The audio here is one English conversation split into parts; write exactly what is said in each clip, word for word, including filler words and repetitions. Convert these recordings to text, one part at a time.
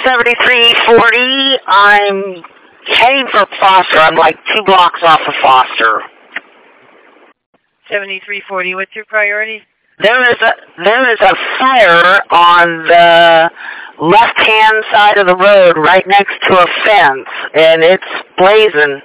seventy-three forty. I'm heading for Foster. I'm like two blocks off of Foster. seventy-three forty. What's your priority? There is a there is a fire on the left-hand side of the road, right next to a fence, and it's blazing.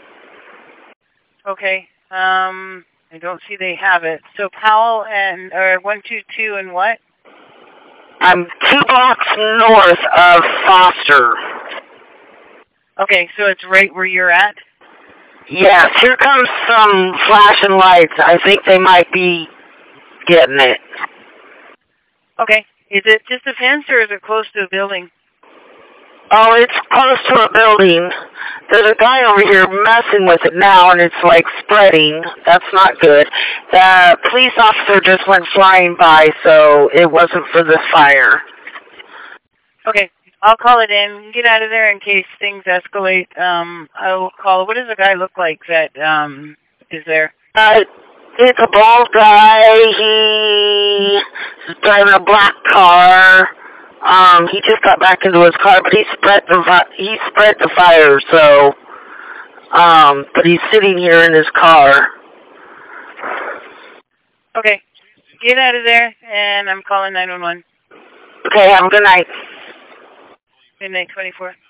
Okay. Um, I don't see they have it. So Powell and or one two two and what? I'm two blocks north of Foster. Okay, so it's right where you're at? Yes, here comes some flashing lights. I think they might be getting it. Okay. Is it just a fence or is it close to a building? Oh, it's close to a building. There's a guy over here messing with it now, and it's like spreading. That's not good. The police officer just went flying by, so it wasn't for this fire. Okay. I'll call it in. Get out of there in case things escalate. Um, I'll call. What does the guy look like that um, is there? Uh, it's a bald guy. He's driving a black car. Um, he just got back into his car, but he spread the fi- he spread the fire. So, um, but he's sitting here in his car. Okay. Get out of there, and I'm calling nine one one. Okay. Have a good night. Midnight twenty-four.